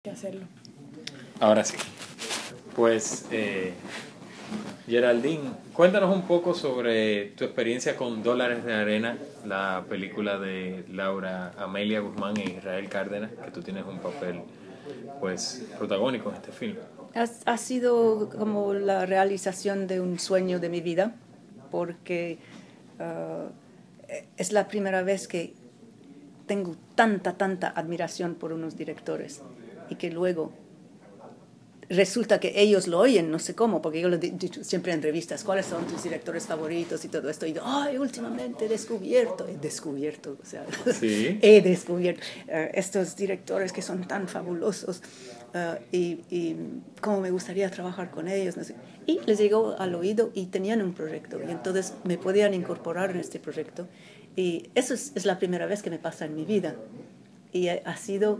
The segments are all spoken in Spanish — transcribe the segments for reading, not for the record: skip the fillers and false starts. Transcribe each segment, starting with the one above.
Que hacerlo. Ahora sí. Pues, Geraldine, cuéntanos un poco sobre tu experiencia con Dólares de Arena, la película de Laura Amelia Guzmán e Israel Cárdenas, que tú tienes un papel, pues, protagónico en este film. Ha sido como la realización de un sueño de mi vida, porque es la primera vez que tengo tanta admiración por unos directores y que luego resulta que ellos lo oyen, no sé cómo, porque yo lo he dicho siempre en entrevistas, ¿cuáles son tus directores favoritos y todo esto? Y yo, ay, últimamente he descubierto, o sea, Sí. he descubierto estos directores que son tan fabulosos y cómo me gustaría trabajar con ellos, no sé. Y les llegó al oído y tenían un proyecto y entonces me podían incorporar en este proyecto. Y eso es la primera vez que me pasa en mi vida y ha sido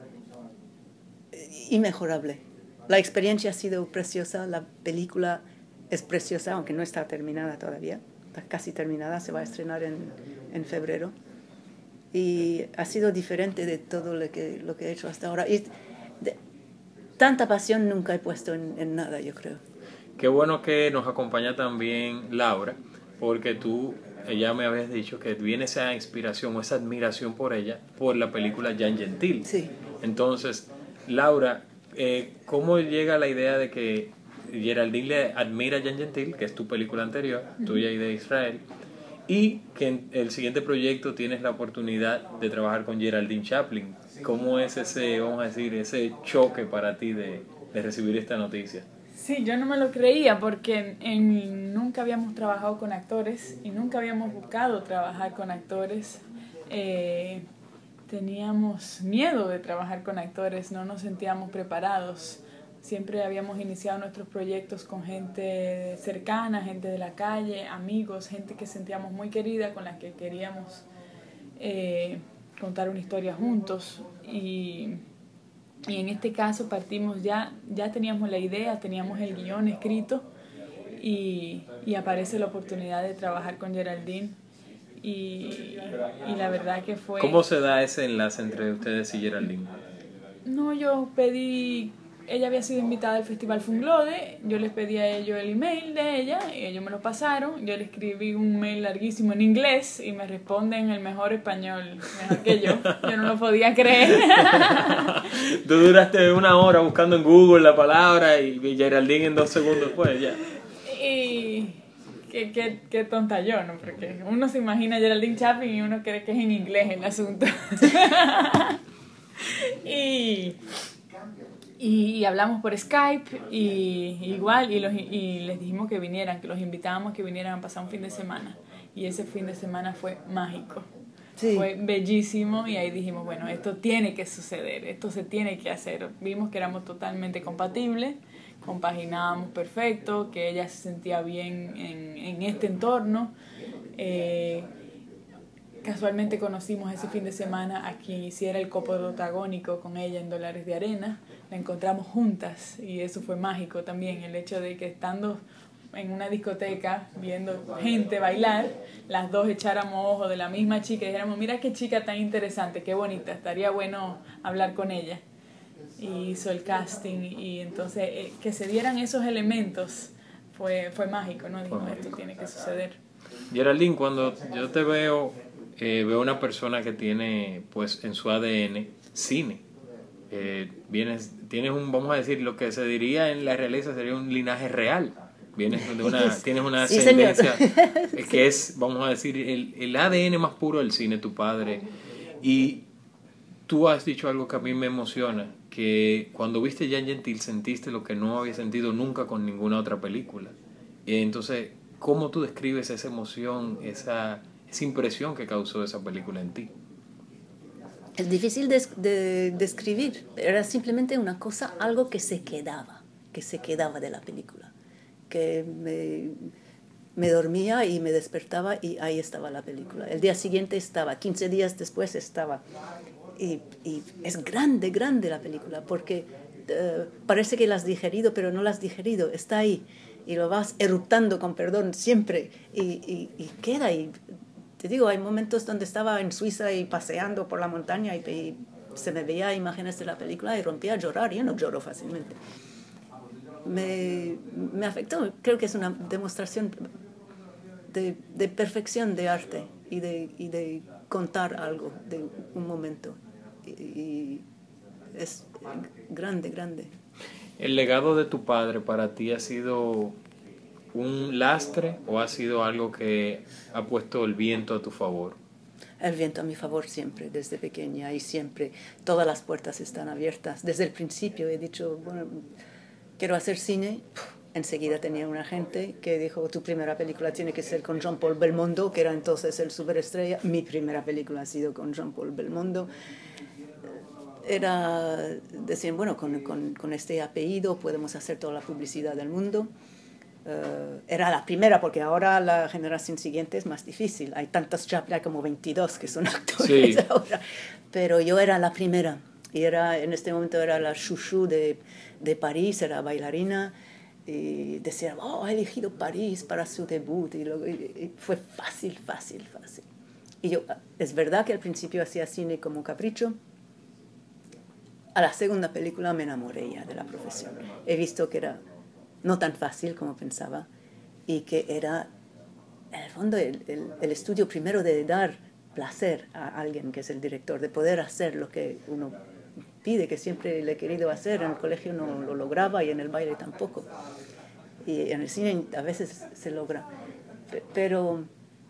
inmejorable. La experiencia ha sido preciosa, la película es preciosa, aunque no está terminada todavía, está casi terminada, se va a estrenar en febrero. Y ha sido diferente de todo lo que he hecho hasta ahora. Y tanta pasión nunca he puesto en nada, yo creo. Qué bueno que nos acompaña también Laura, porque ella me habías dicho que viene esa inspiración o esa admiración por ella, por la película Jan Gentil. Sí. Entonces, Laura, ¿cómo llega la idea de que Geraldine le admira a Jan Gentil, que es tu película anterior, tuya y de Israel, y que en el siguiente proyecto tienes la oportunidad de trabajar con Geraldine Chaplin? ¿Cómo es ese, vamos a decir, ese choque para ti de recibir esta noticia? Sí, yo no me lo creía porque nunca habíamos trabajado con actores y nunca habíamos buscado trabajar con actores. Teníamos miedo de trabajar con actores, no nos sentíamos preparados. Siempre habíamos iniciado nuestros proyectos con gente cercana, gente de la calle, amigos, gente que sentíamos muy querida, con la que queríamos contar una historia juntos. Y en este caso partimos ya teníamos la idea, teníamos el guión escrito y aparece la oportunidad de trabajar con Geraldine. Y la verdad que fue... ¿Cómo se da ese enlace entre ustedes y Geraldine? No, yo pedí... Ella había sido invitada al Festival Funglode, yo les pedí a ellos el email de ella, y ellos me lo pasaron, yo le escribí un mail larguísimo en inglés y me responden el mejor español, mejor que yo no lo podía creer. Tú duraste 1 hora buscando en Google la palabra y Geraldine en 2 segundos después ya. Y... Qué tonta yo, ¿no? Porque uno se imagina a Geraldine Chaplin y uno cree que es en inglés el asunto. y hablamos por Skype y les dijimos que vinieran, que los invitábamos que vinieran a pasar un fin de semana. Y ese fin de semana fue mágico. Sí. Fue bellísimo y ahí dijimos, bueno, esto tiene que suceder, esto se tiene que hacer. Vimos que éramos totalmente compatibles, compaginábamos perfecto, que ella se sentía bien en este entorno. Casualmente conocimos ese fin de semana a quien hiciera el coprotagónico con ella en Dólares de Arena. La encontramos juntas y eso fue mágico también, el hecho de que estando en una discoteca viendo gente bailar, las dos echáramos ojo de la misma chica y dijéramos, mira qué chica tan interesante, qué bonita, estaría bueno hablar con ella. Y hizo el casting y entonces que se dieran esos elementos fue mágico, ¿no? Dijimos, esto tiene que suceder. Geraldine, cuando yo te veo una persona que tiene pues en su ADN cine. Tienes vamos a decir, lo que se diría en la realeza sería un linaje real. Tienes una ascendencia que es, vamos a decir, el ADN más puro del cine, tu padre. Y tú has dicho algo que a mí me emociona, que cuando viste Jan Gentil sentiste lo que no había sentido nunca con ninguna otra película. Entonces, ¿cómo tú describes esa emoción, esa impresión que causó esa película en ti? Es difícil de describir, era simplemente una cosa, algo que se quedaba de la película, que me dormía y me despertaba y ahí estaba la película. El día siguiente estaba, 15 días después estaba. Y es grande la película, porque parece que la has digerido, pero no la has digerido, está ahí. Y lo vas eruptando, con perdón, siempre, y queda. Y te digo, hay momentos donde estaba en Suiza y paseando por la montaña y se me veía imágenes de la película y rompía a llorar. Yo no lloro fácilmente. Me afectó. Creo que es una demostración de perfección de arte y de contar algo de un momento. Y es grande, grande. ¿El legado de tu padre para ti ha sido un lastre o ha sido algo que ha puesto el viento a tu favor? El viento a mi favor siempre, desde pequeña, y siempre todas las puertas están abiertas. Desde el principio he dicho, bueno, quiero hacer cine. Enseguida tenía un agente que dijo, tu primera película tiene que ser con Jean-Paul Belmondo, que era entonces el superestrella. Mi primera película ha sido con Jean-Paul Belmondo. Decían, bueno, con este apellido podemos hacer toda la publicidad del mundo. Era la primera, porque ahora la generación siguiente es más difícil. Hay tantos Chaplin, hay como 22 que son actores ahora. Pero yo era la primera. Y en este momento era la chouchou de París, era bailarina. Y decían, ha elegido París para su debut. Y fue fácil. Y yo, es verdad que al principio hacía cine como capricho. A la segunda película me enamoré ya de la profesión. He visto que era no tan fácil como pensaba y que era, en el fondo, el estudio primero de dar placer a alguien que es el director, de poder hacer lo que uno pide, que siempre le he querido hacer. En el colegio no lo lograba y en el baile tampoco. Y en el cine a veces se logra. Pero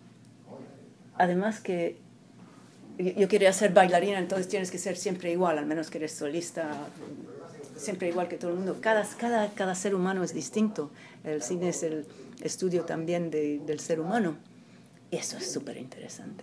además que yo quería ser bailarina, entonces tienes que ser siempre igual, al menos que eres solista, siempre igual que todo el mundo. Cada ser humano es distinto. El cine es el estudio también del ser humano. Y eso es súper interesante.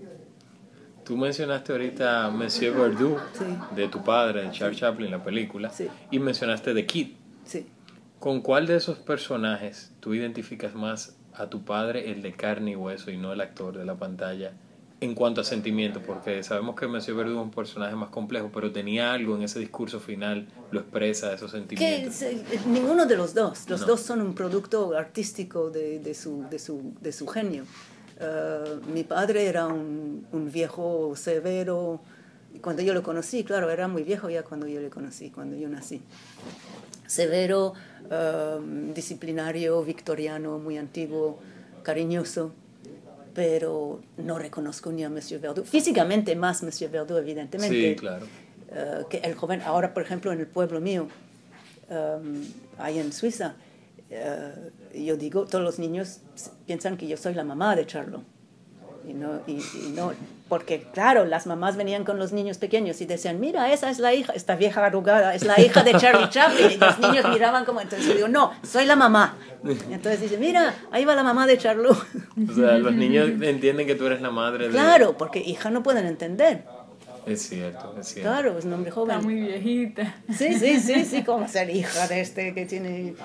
Tú mencionaste ahorita Monsieur Verdoux, sí, de tu padre, de Charles Chaplin, la película, sí, y mencionaste The Kid. Sí. ¿Con cuál de esos personajes tú identificas más a tu padre, el de carne y hueso, y no el actor de la pantalla, en cuanto a sentimiento? Porque sabemos que Monsieur Verdoux es un personaje más complejo, pero tenía algo en ese discurso final, lo expresa, esos sentimientos. Ninguno de los dos. Los dos son un producto artístico de su genio. Mi padre era un viejo severo. Cuando yo lo conocí, claro, era muy viejo ya cuando yo le conocí, cuando yo nací. Severo, disciplinario, victoriano, muy antiguo, cariñoso. Pero no reconozco ni a Monsieur Verdoux. Físicamente más Monsieur Verdoux, evidentemente. Sí, claro. Que el joven. Ahora, por ejemplo, en el pueblo mío, ahí en Suiza, yo digo, todos los niños piensan que yo soy la mamá de Charlot. Y no, porque claro, las mamás venían con los niños pequeños y decían, mira, esa es la hija, esta vieja arrugada, es la hija de Charlie Chaplin. Y los niños miraban como, entonces yo digo, no, soy la mamá. Y entonces dicen, mira, ahí va la mamá de Charlot. O sea, los niños entienden que tú eres la madre de... Claro, porque hija no pueden entender. Es cierto. Claro, es un hombre joven. Está muy viejita. Sí, ¿cómo ser hija de este que tiene...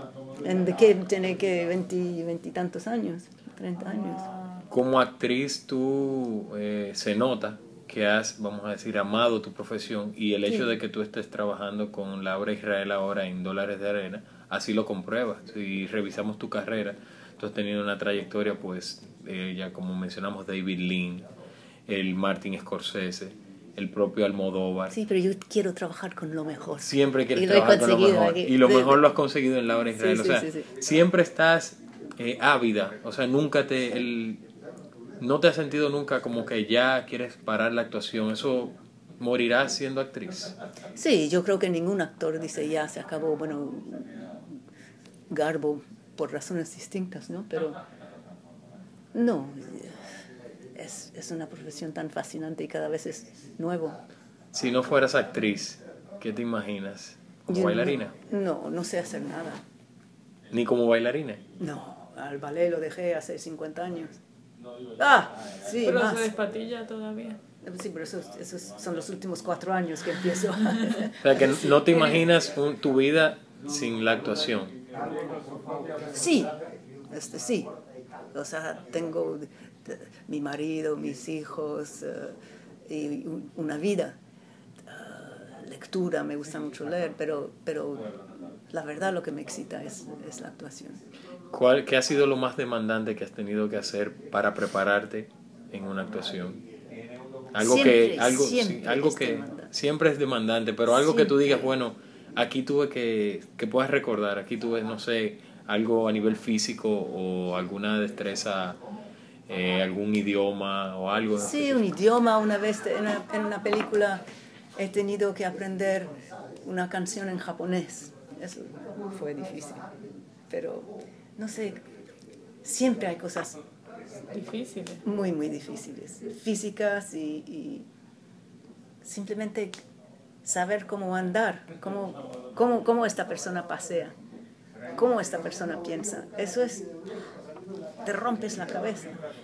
tiene que 20 y tantos años, 30 años. Como actriz tú se nota que has, vamos a decir, amado tu profesión, y el hecho de que tú estés trabajando con Laura Israel ahora en Dólares de Arena, así lo compruebas. Si revisamos tu carrera, tú has tenido una trayectoria, pues, ya como mencionamos, David Lean, el Martin Scorsese, el propio Almodóvar. Sí, pero yo quiero trabajar con lo mejor. Siempre quieres trabajar con lo mejor. Aquí. Y lo mejor lo has conseguido en Laura Israel. Sí, o sea, siempre estás ávida. O sea, nunca no te has sentido nunca como que ya quieres parar la actuación. ¿Eso morirás siendo actriz? Sí, yo creo que ningún actor dice ya se acabó. Bueno, Garbo por razones distintas, ¿no? Pero no, es una profesión tan fascinante y cada vez es nuevo. Si no fueras actriz, ¿qué te imaginas? ¿Como bailarina? No sé hacer nada. ¿Ni como bailarina? No, al ballet lo dejé hace 50 años. Sí, pero más. se despatilla todavía. Sí, pero esos son los últimos 4 años que empiezo. O sea, que no te imaginas tu vida sin la actuación. Sí, sí. O sea, tengo mi marido, mis hijos y una vida. Lectura, me gusta mucho leer, pero la verdad lo que me excita es la actuación. ¿Qué ha sido lo más demandante que has tenido que hacer para prepararte en una actuación? Algo siempre que siempre es demandante, pero algo que tú digas, bueno, aquí tuve que puedas recordar, aquí tuve, no sé, algo a nivel físico o alguna destreza, algún idioma o algo. Sí, un idioma. Una vez en una película he tenido que aprender una canción en japonés. Eso fue difícil, pero no sé, siempre hay cosas difíciles, muy, muy difíciles, físicas y simplemente saber cómo andar, cómo esta persona pasea, cómo esta persona piensa. Eso es, te rompes la cabeza.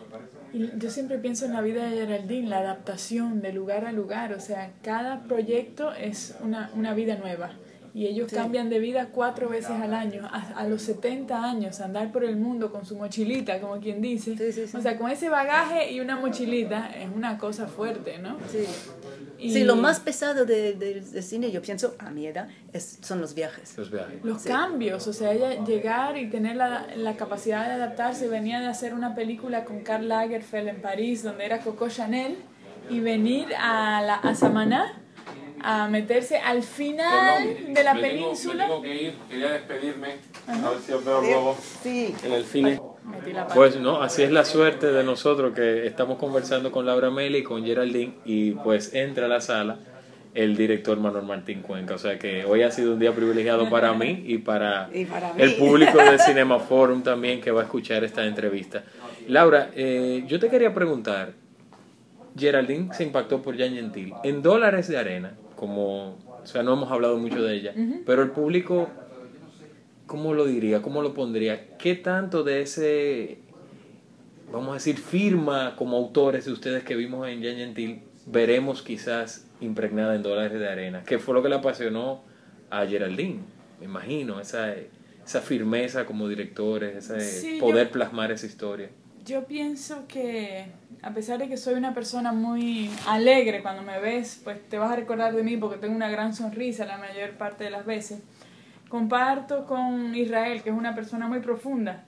Y yo siempre pienso en la vida de Geraldine, la adaptación de lugar a lugar, o sea, cada proyecto es una vida nueva. Y ellos cambian de vida 4 veces al año, a los 70 años, andar por el mundo con su mochilita, como quien dice. Sí. O sea, con ese bagaje y una mochilita es una cosa fuerte, ¿no? Sí. Sí, lo más pesado de cine, yo pienso, a mi edad, son los viajes. Los cambios, o sea, ella llegar y tener la capacidad de adaptarse. Venía de hacer una película con Karl Lagerfeld en París, donde era Coco Chanel, y venir a Samaná a meterse al final de la península. Tengo que ir, quería despedirme, a ver si os veo luego en el cine. Pues Pues no, así es la suerte de nosotros que estamos conversando con Laura Meli y con Geraldine, y pues entra a la sala el director Manuel Martín Cuenca. O sea que hoy ha sido un día privilegiado para mí y para el público de Cinema Forum también, que va a escuchar esta entrevista. Laura, yo te quería preguntar, Geraldine se impactó por Jean Gentil. En Dólares de Arena, o sea, no hemos hablado mucho de ella, pero el público, ¿cómo lo diría? ¿Cómo lo pondría? ¿Qué tanto de ese, vamos a decir, firma como autores de ustedes que vimos en Jean Gentil veremos quizás impregnada en Dólares de Arena? ¿Qué fue lo que le apasionó a Geraldine? Me imagino, esa firmeza como directores, ese poder plasmar esa historia. Yo pienso que, a pesar de que soy una persona muy alegre, cuando me ves, pues te vas a recordar de mí porque tengo una gran sonrisa la mayor parte de las veces. Comparto con Israel, que es una persona muy profunda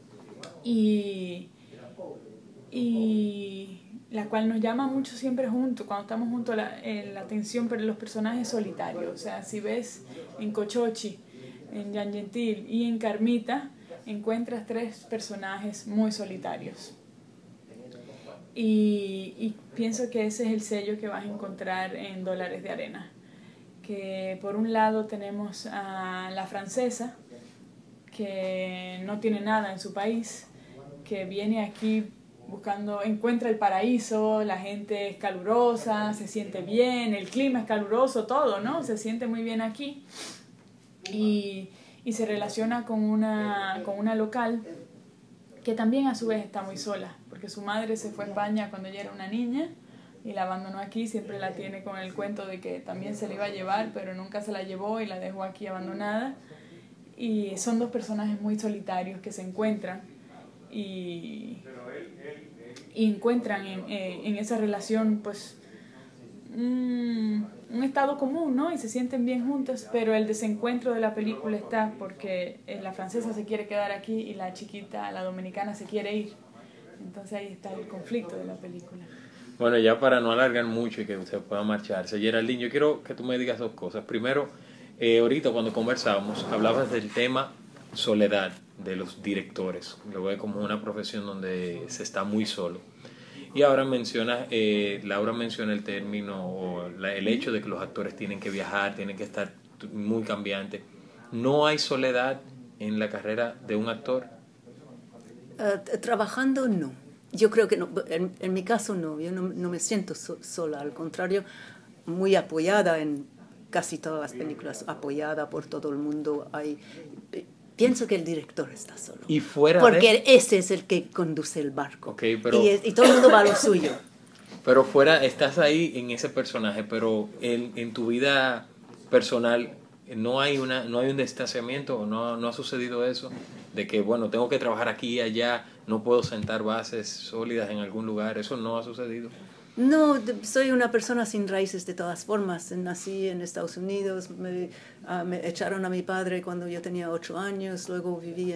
y la cual nos llama mucho siempre juntos, cuando estamos juntos, la atención por los personajes solitarios. O sea, si ves en Cochochi, en Jean Gentil y en Carmita, encuentras 3 personajes muy solitarios. Y pienso que ese es el sello que vas a encontrar en Dólares de Arena. Que por un lado tenemos a la francesa, que no tiene nada en su país, que viene aquí encuentra el paraíso, la gente es calurosa, se siente bien, el clima es caluroso, todo, ¿no? Se siente muy bien aquí. Y se relaciona con una local que también a su vez está muy sola, porque su madre se fue a España cuando ella era una niña y la abandonó aquí. Siempre la tiene con el cuento de que también se la iba a llevar, pero nunca se la llevó y la dejó aquí abandonada. Y son 2 personajes muy solitarios que se encuentran y encuentran en esa relación pues un estado común, ¿no? Y se sienten bien juntos, pero el desencuentro de la película está porque la francesa se quiere quedar aquí y la chiquita, la dominicana, se quiere ir. Entonces ahí está el conflicto de la película. Bueno, ya para no alargar mucho y que usted pueda marcharse, Geraldine, yo quiero que tú me digas 2 cosas. Primero, ahorita cuando conversábamos, hablabas del tema soledad de los directores. Lo veo como una profesión donde se está muy solo. Y ahora Laura menciona el término o el hecho de que los actores tienen que viajar, tienen que estar muy cambiantes. ¿No hay soledad en la carrera de un actor? Trabajando, no. Yo creo que no. En mi caso, no. Yo no me siento sola. Al contrario, muy apoyada en casi todas las películas, apoyada por todo el mundo. Pienso que el director está solo. Y fuera porque ese es el que conduce el barco. Okay, pero, y todo el mundo va a lo suyo. Pero estás ahí en ese personaje, pero en tu vida personal no hay un distanciamiento, no ha sucedido eso, de que bueno, tengo que trabajar aquí y allá, no puedo sentar bases sólidas en algún lugar. ¿Eso no ha sucedido? No, soy una persona sin raíces de todas formas. Nací en Estados Unidos, me echaron a mi padre cuando yo tenía 8 años, luego viví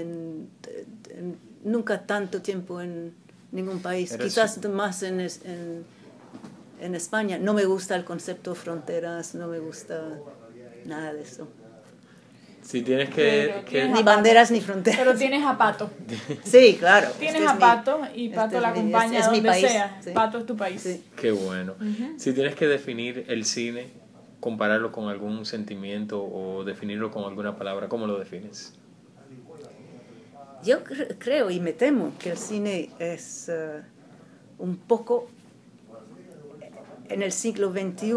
nunca tanto tiempo en ningún país, quizás más en en España. No me gusta el concepto fronteras, no me gusta nada de eso. Si tienes que ni banderas ni fronteras. Pero tienes a Pato. Sí, claro. Tienes a Pato y Pato la acompaña es donde mi país, sea. sí. Pato es tu país. Sí. Qué bueno. Si tienes que definir el cine, compararlo con algún sentimiento o definirlo con alguna palabra, ¿cómo lo defines? Yo creo y me temo que el cine es un poco en el siglo XXI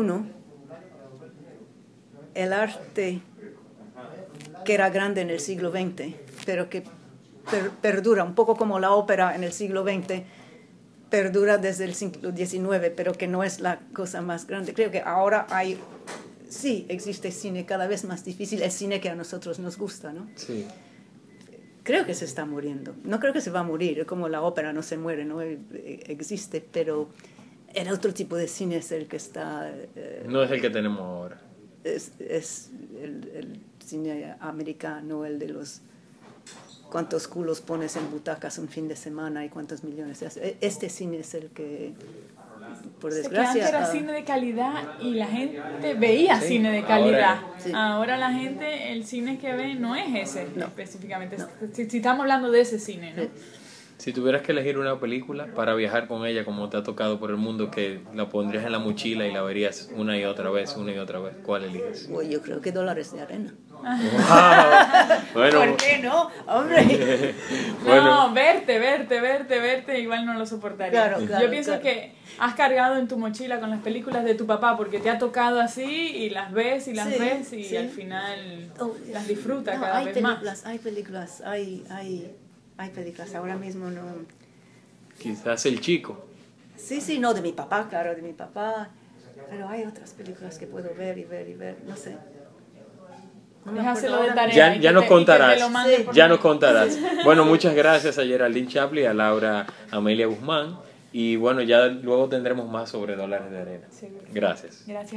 el arte que era grande en el siglo XX, pero que perdura, un poco como la ópera en el siglo XX, perdura desde el siglo XIX, pero que no es la cosa más grande. Creo que ahora sí, existe cine cada vez más difícil, el cine que a nosotros nos gusta, ¿no? Sí. Creo que se está muriendo. No creo que se va a morir, como la ópera no se muere, no existe, pero el otro tipo de cine es el que está... no es el que tenemos ahora. Es el cine americano, el de los cuántos culos pones en butacas un fin de semana y cuántos millones. Este cine es el que, por desgracia... Que antes era cine de calidad y la gente veía cine de calidad. Ahora la gente, el cine que ve no es ese específicamente. No. Si estamos hablando de ese cine, ¿no? Si tuvieras que elegir una película para viajar con ella como te ha tocado por el mundo, que la pondrías en la mochila y la verías una y otra vez, ¿cuál eliges? Bueno, yo creo que Dólares de Arena. Wow. Bueno, ¿por qué no? Hombre. No, verte, igual no lo soportaría. Claro, yo pienso que has cargado en tu mochila con las películas de tu papá porque te ha tocado así y las ves y al final las disfrutas cada vez más. Hay películas, ahora mismo no... Quizás El Chico. Sí, no, de mi papá, claro, de mi papá. Pero hay otras películas que puedo ver, no sé. Déjaselo de tarea. Ya nos contarás. Ya nos contarás. Bueno, muchas gracias a Geraldine Chaplin, a Laura Amelia Guzmán. Y bueno, ya luego tendremos más sobre Dólares de Arena. Gracias.